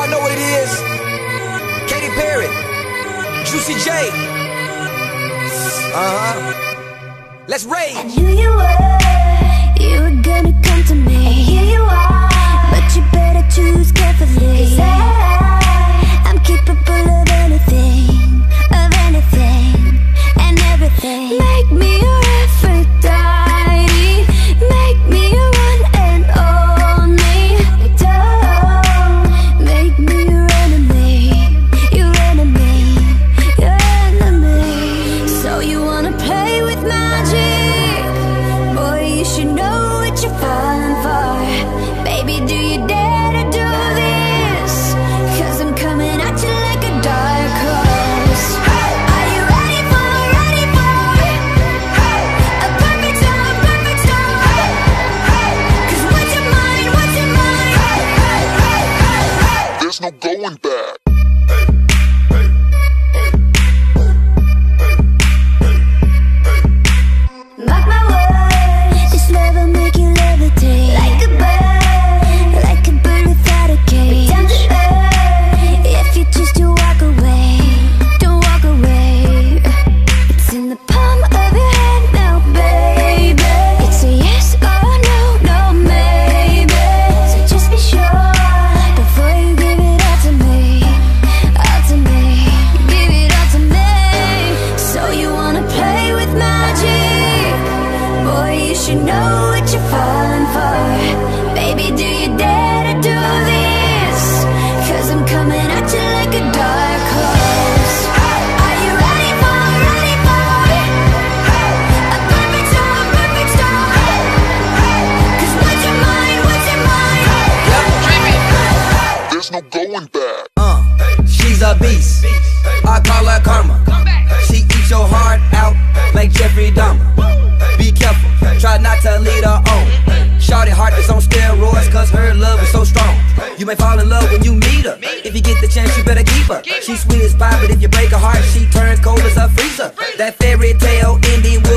y'all know what it is. Katy Perry, Juicy J. Let's rage. I knew you were gonna come to me. And here you are, but you better choose carefully. 'Cause I'm capable of anything, and everything. Make me your Aphrodite, make me your one and only. Don't make me your enemy, your enemy, your enemy. So you wanna play with magic? Boy, you should know what you're falling for. Baby, do you dare to do this? 'Cause I'm coming at you like a dark horse. Are you ready for a perfect storm, perfect storm? 'Cause what's your mind, what's your mind? There's no going back. Mark my words, this love will make you levitate like a bird without a cage. Down to earth, if you choose to walk away, don't walk away. It's in the palm of your hand now, baby. It's a yes or no, no maybe. So just be sure before you give it all to me, all to me. Give it all to me. So you wanna play with magic? Boy, you should know what you're falling for. Baby, do you dare to do this? 'Cause I'm coming at you like a dark horse. Are you ready for a perfect storm, perfect storm? 'Cause what's your mind, what's your mind? There's no going back. She's a beast, I call her karma. She eats your heart out like Jeffrey Dahmer. Be careful, try not to lead her on. Shorty heart is on steroids, 'cause her love is so strong. You may fall in love when you meet her. If you get the chance, you better keep her. She's sweet as pie, but if you break her heart, she turns cold as a freezer. That fairy tale ending with